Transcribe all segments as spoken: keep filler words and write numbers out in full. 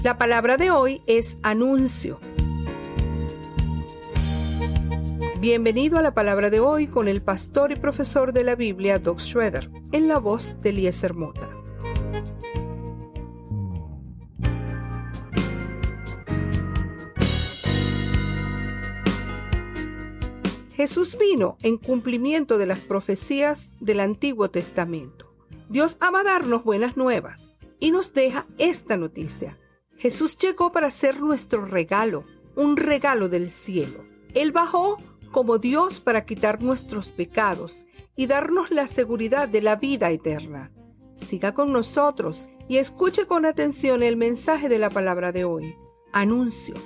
La palabra de hoy es anuncio. Bienvenido a la palabra de hoy con el pastor y profesor de la Biblia, Doug Schroeder, en la voz de Eliezer Mota. Jesús vino en cumplimiento de las profecías del Antiguo Testamento. Dios ama darnos buenas nuevas y nos deja esta noticia. Jesús llegó para ser nuestro regalo, un regalo del cielo. Él bajó como Dios para quitar nuestros pecados y darnos la seguridad de la vida eterna. Siga con nosotros y escuche con atención el mensaje de la palabra de hoy. Anuncio.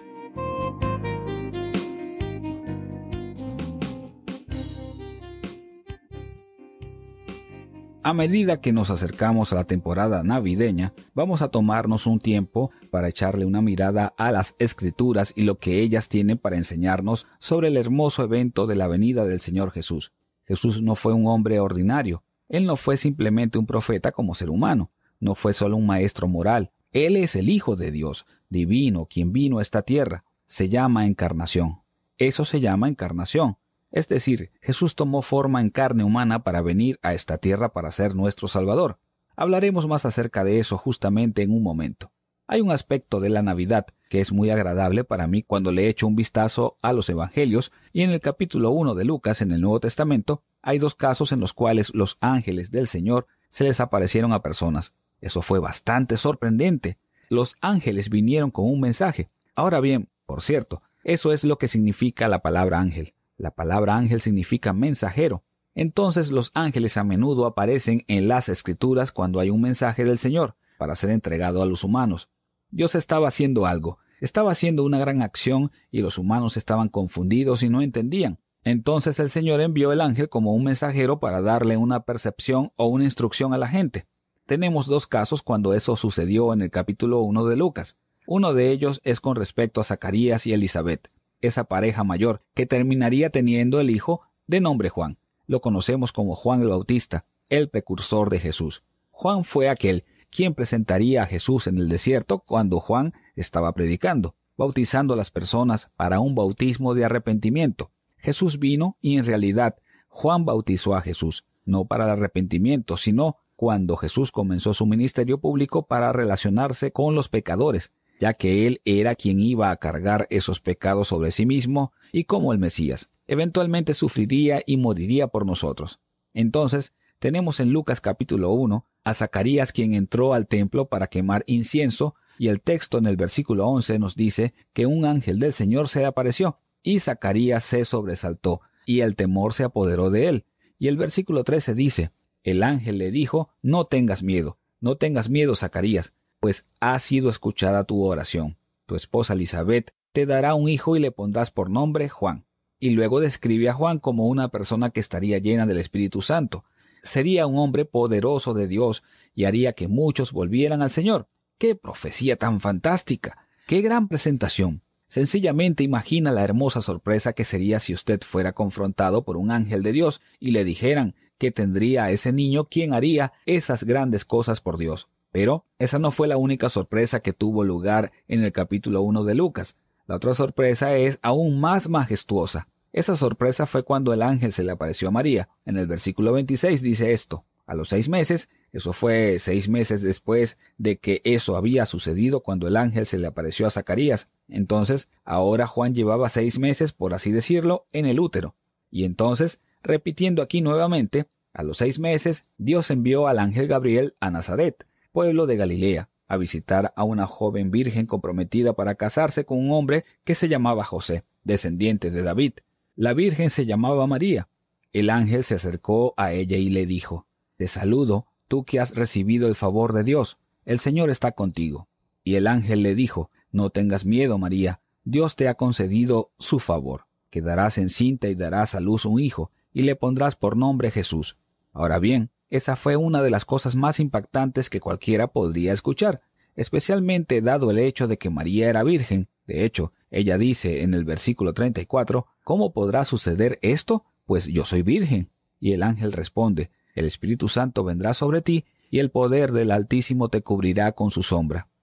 A medida que nos acercamos a la temporada navideña, vamos a tomarnos un tiempo para echarle una mirada a las Escrituras y lo que ellas tienen para enseñarnos sobre el hermoso evento de la venida del Señor Jesús. Jesús no fue un hombre ordinario. Él no fue simplemente un profeta como ser humano. No fue solo un maestro moral. Él es el Hijo de Dios, divino, quien vino a esta tierra. Se llama encarnación. Eso se llama encarnación. Es decir, Jesús tomó forma en carne humana para venir a esta tierra para ser nuestro Salvador. Hablaremos más acerca de eso justamente en un momento. Hay un aspecto de la Navidad que es muy agradable para mí cuando le echo un vistazo a los Evangelios, y en el capítulo uno de Lucas en el Nuevo Testamento hay dos casos en los cuales los ángeles del Señor se les aparecieron a personas. Eso fue bastante sorprendente. Los ángeles vinieron con un mensaje. Ahora bien, por cierto, eso es lo que significa la palabra ángel. La palabra ángel significa mensajero. Entonces los ángeles a menudo aparecen en las Escrituras cuando hay un mensaje del Señor para ser entregado a los humanos. Dios estaba haciendo algo, estaba haciendo una gran acción y los humanos estaban confundidos y no entendían. Entonces el Señor envió el ángel como un mensajero para darle una percepción o una instrucción a la gente. Tenemos dos casos cuando eso sucedió en el capítulo uno de Lucas. Uno de ellos es con respecto a Zacarías y Elizabeth, esa pareja mayor que terminaría teniendo el hijo de nombre Juan. Lo conocemos como Juan el Bautista, el precursor de Jesús. Juan fue aquel quien presentaría a Jesús en el desierto cuando Juan estaba predicando, bautizando a las personas para un bautismo de arrepentimiento. Jesús vino y en realidad Juan bautizó a Jesús, no para el arrepentimiento, sino cuando Jesús comenzó su ministerio público para relacionarse con los pecadores, ya que él era quien iba a cargar esos pecados sobre sí mismo y como el Mesías. Eventualmente sufriría y moriría por nosotros. Entonces, tenemos en Lucas capítulo uno a Zacarías quien entró al templo para quemar incienso, y el texto en el versículo once nos dice que un ángel del Señor se apareció, y Zacarías se sobresaltó, y el temor se apoderó de él. Y el versículo trece dice, el ángel le dijo, no tengas miedo, no tengas miedo, Zacarías, pues ha sido escuchada tu oración. Tu esposa Elizabeth te dará un hijo y le pondrás por nombre Juan. Y luego describe a Juan como una persona que estaría llena del Espíritu Santo. Sería un hombre poderoso de Dios y haría que muchos volvieran al Señor. ¡Qué profecía tan fantástica! ¡Qué gran presentación! Sencillamente imagina la hermosa sorpresa que sería si usted fuera confrontado por un ángel de Dios y le dijeran que tendría a ese niño quien haría esas grandes cosas por Dios. Pero esa no fue la única sorpresa que tuvo lugar en el capítulo uno de Lucas. La otra sorpresa es aún más majestuosa. Esa sorpresa fue cuando el ángel se le apareció a María. En el versículo veintiséis dice esto: a los seis meses, eso fue seis meses después de que eso había sucedido cuando el ángel se le apareció a Zacarías. Entonces, ahora Juan llevaba seis meses, por así decirlo, en el útero. Y entonces, repitiendo aquí nuevamente, a los seis meses, Dios envió al ángel Gabriel a Nazaret, pueblo de Galilea, a visitar a una joven virgen comprometida para casarse con un hombre que se llamaba José, descendiente de David. La virgen se llamaba María. El ángel se acercó a ella y le dijo: Te saludo, tú que has recibido el favor de Dios, el Señor está contigo. Y el ángel le dijo: No tengas miedo, María, Dios te ha concedido su favor. Quedarás encinta y darás a luz un hijo, y le pondrás por nombre Jesús. Ahora bien, esa fue una de las cosas más impactantes que cualquiera podría escuchar, especialmente dado el hecho de que María era virgen. De hecho, ella dice en el versículo treinta y cuatro, ¿cómo podrá suceder esto? Pues yo soy virgen. Y el ángel responde: el Espíritu Santo vendrá sobre ti, y el poder del Altísimo te cubrirá con su sombra.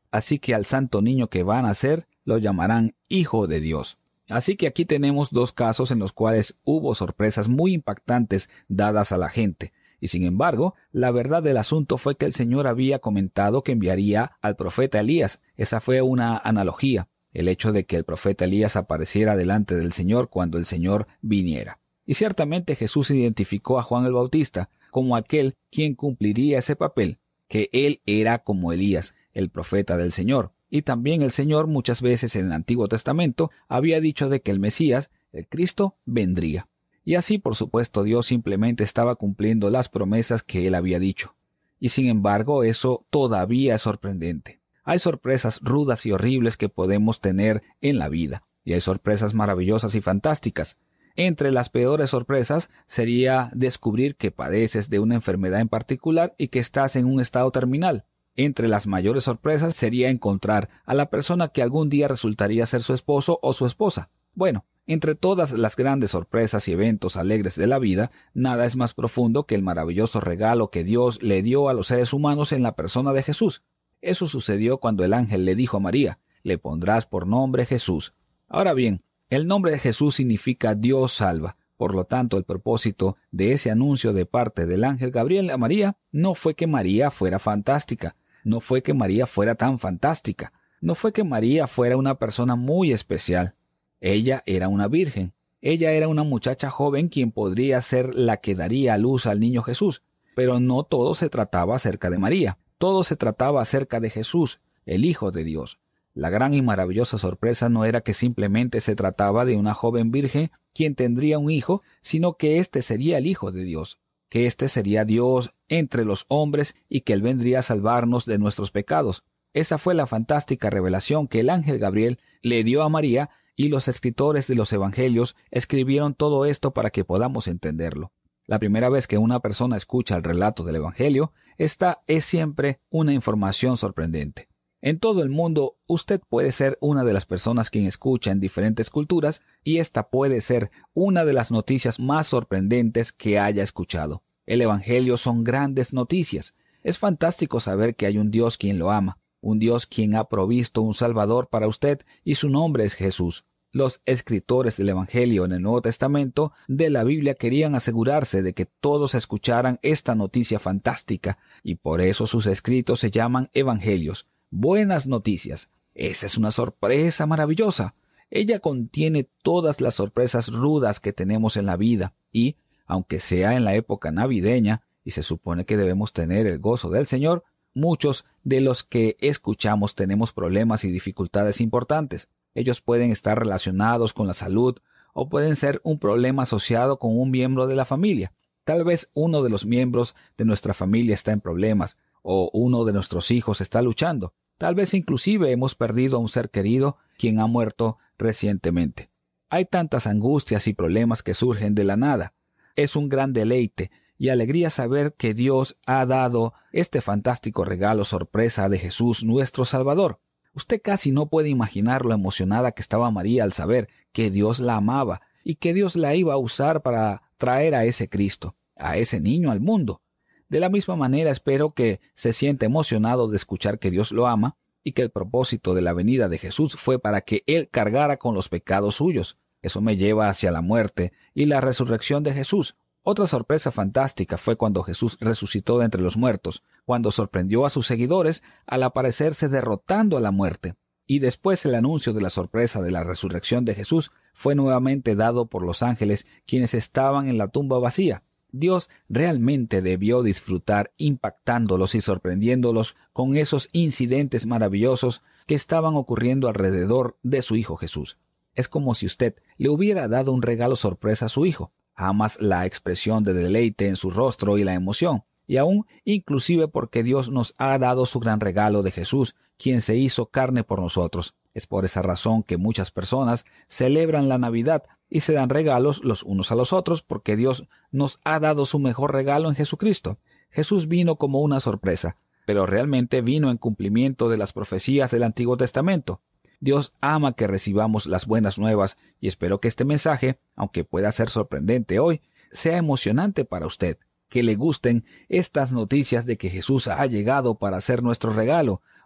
Así que al santo niño que va a nacer lo llamarán Hijo de Dios. Así que aquí tenemos dos casos en los cuales hubo sorpresas muy impactantes dadas a la gente. Y sin embargo, la verdad del asunto fue que el Señor había comentado que enviaría al profeta Elías. Esa fue una analogía, el hecho de que el profeta Elías apareciera delante del Señor cuando el Señor viniera. Y ciertamente Jesús identificó a Juan el Bautista como aquel quien cumpliría ese papel, que él era como Elías, el profeta del Señor. Y también el Señor muchas veces en el Antiguo Testamento había dicho de que el Mesías, el Cristo, vendría. Y así, por supuesto, Dios simplemente estaba cumpliendo las promesas que él había dicho. Y sin embargo, eso todavía es sorprendente. Hay sorpresas rudas y horribles que podemos tener en la vida, y hay sorpresas maravillosas y fantásticas. Entre las peores sorpresas sería descubrir que padeces de una enfermedad en particular y que estás en un estado terminal. Entre las mayores sorpresas sería encontrar a la persona que algún día resultaría ser su esposo o su esposa. Bueno, entre todas las grandes sorpresas y eventos alegres de la vida, nada es más profundo que el maravilloso regalo que Dios le dio a los seres humanos en la persona de Jesús. Eso sucedió cuando el ángel le dijo a María, le pondrás por nombre Jesús. Ahora bien, el nombre de Jesús significa Dios salva. Por lo tanto, el propósito de ese anuncio de parte del ángel Gabriel a María no fue que María fuera fantástica, no fue que María fuera tan fantástica, no fue que María fuera una persona muy especial. Ella era una virgen, ella era una muchacha joven quien podría ser la que daría a luz al niño Jesús, pero no todo se trataba acerca de María, todo se trataba acerca de Jesús, el Hijo de Dios. La gran y maravillosa sorpresa no era que simplemente se trataba de una joven virgen quien tendría un hijo, sino que éste sería el Hijo de Dios, que éste sería Dios entre los hombres y que él vendría a salvarnos de nuestros pecados. Esa fue la fantástica revelación que el ángel Gabriel le dio a María, y los escritores de los evangelios escribieron todo esto para que podamos entenderlo. La primera vez que una persona escucha el relato del evangelio, esta es siempre una información sorprendente. En todo el mundo, usted puede ser una de las personas quien escucha en diferentes culturas, y esta puede ser una de las noticias más sorprendentes que haya escuchado. El evangelio son grandes noticias. Es fantástico saber que hay un Dios quien lo ama, un Dios quien ha provisto un Salvador para usted, y su nombre es Jesús. Los escritores del Evangelio en el Nuevo Testamento de la Biblia querían asegurarse de que todos escucharan esta noticia fantástica, y por eso sus escritos se llaman Evangelios, buenas noticias. Esa es una sorpresa maravillosa. Ella contiene todas las sorpresas rudas que tenemos en la vida, y, aunque sea en la época navideña, y se supone que debemos tener el gozo del Señor, muchos de los que escuchamos tenemos problemas y dificultades importantes. Ellos pueden estar relacionados con la salud o pueden ser un problema asociado con un miembro de la familia. Tal vez uno de los miembros de nuestra familia está en problemas o uno de nuestros hijos está luchando. Tal vez inclusive hemos perdido a un ser querido quien ha muerto recientemente. Hay tantas angustias y problemas que surgen de la nada. Es un gran deleite y alegría saber que Dios ha dado este fantástico regalo sorpresa de Jesús nuestro Salvador. Usted casi no puede imaginar lo emocionada que estaba María al saber que Dios la amaba y que Dios la iba a usar para traer a ese Cristo, a ese niño al mundo. De la misma manera espero que se sienta emocionado de escuchar que Dios lo ama y que el propósito de la venida de Jesús fue para que Él cargara con los pecados suyos. Eso me lleva hacia la muerte y la resurrección de Jesús. Otra sorpresa fantástica fue cuando Jesús resucitó de entre los muertos, cuando sorprendió a sus seguidores al aparecerse derrotando a la muerte. Y después el anuncio de la sorpresa de la resurrección de Jesús fue nuevamente dado por los ángeles quienes estaban en la tumba vacía. Dios realmente debió disfrutar impactándolos y sorprendiéndolos con esos incidentes maravillosos que estaban ocurriendo alrededor de su Hijo Jesús. Es como si usted le hubiera dado un regalo sorpresa a su hijo. Amas la expresión de deleite en su rostro y la emoción, y aún inclusive porque Dios nos ha dado su gran regalo de Jesús, quien se hizo carne por nosotros. Es por esa razón que muchas personas celebran la Navidad y se dan regalos los unos a los otros porque Dios nos ha dado su mejor regalo en Jesucristo. Jesús vino como una sorpresa, pero realmente vino en cumplimiento de las profecías del Antiguo Testamento. Dios ama que recibamos las buenas nuevas y espero que este mensaje, aunque pueda ser sorprendente hoy, sea emocionante para usted, que le gusten estas noticias de que Jesús ha llegado para ser nuestro regalo,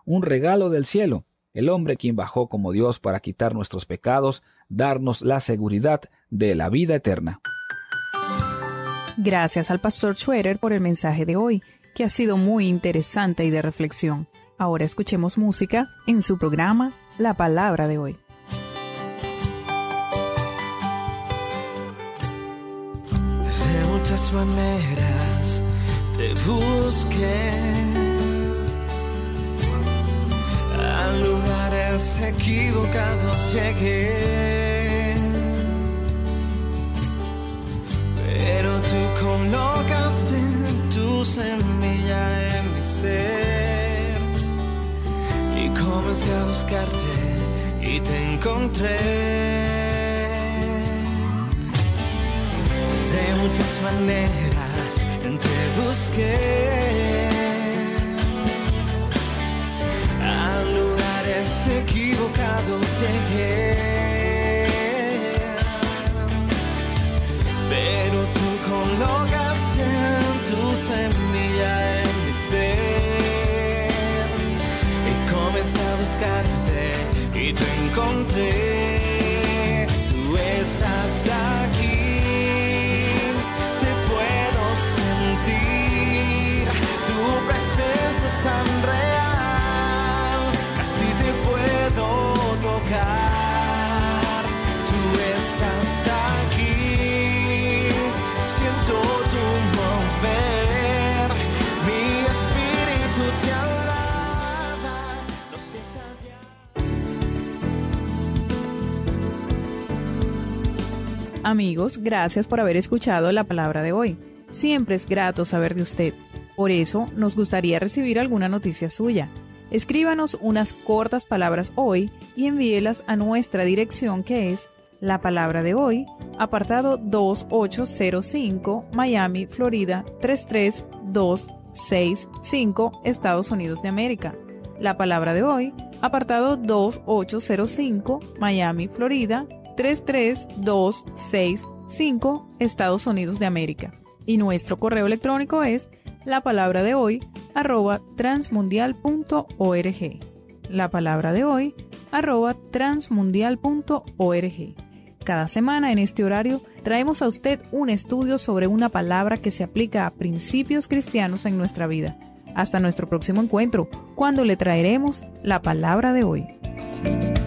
un regalo del cielo. El hombre quien bajó como Dios para quitar nuestros pecados, darnos la seguridad de la vida eterna. Gracias al pastor Schroeder por el mensaje de hoy, que ha sido muy interesante y de reflexión. Ahora escuchemos música en su programa La Palabra de Hoy. De muchas maneras te busqué, a lugares equivocados llegué, pero tú colocaste tu semilla en mi ser y comencé a buscarte y te encontré. De muchas maneras te busqué, a lugares equivocados llegué, pero tú colocaste tu semilla en mi ser y comencé a buscarte y te encontré. Tú estás aquí. Tan real, casi te puedo tocar. Tú estás aquí, siento tu mover, mi espíritu te alaba, no cesa de... Amigos, gracias por haber escuchado la palabra de hoy. Siempre es grato saber de usted. Por eso, nos gustaría recibir alguna noticia suya. Escríbanos unas cortas palabras hoy y envíelas a nuestra dirección, que es La Palabra de Hoy, apartado dos ocho cero cinco, Miami, Florida tres tres dos seis cinco, Estados Unidos de América. La Palabra de Hoy, apartado dos ocho cero cinco, Miami, Florida tres tres dos seis cinco, Estados Unidos de América. Y nuestro correo electrónico es la palabra de hoy arroba transmundial punto org. La palabra de hoy arroba transmundial punto org. Cada semana en este horario traemos a usted un estudio sobre una palabra que se aplica a principios cristianos en nuestra vida. Hasta nuestro próximo encuentro, cuando le traeremos la palabra de hoy.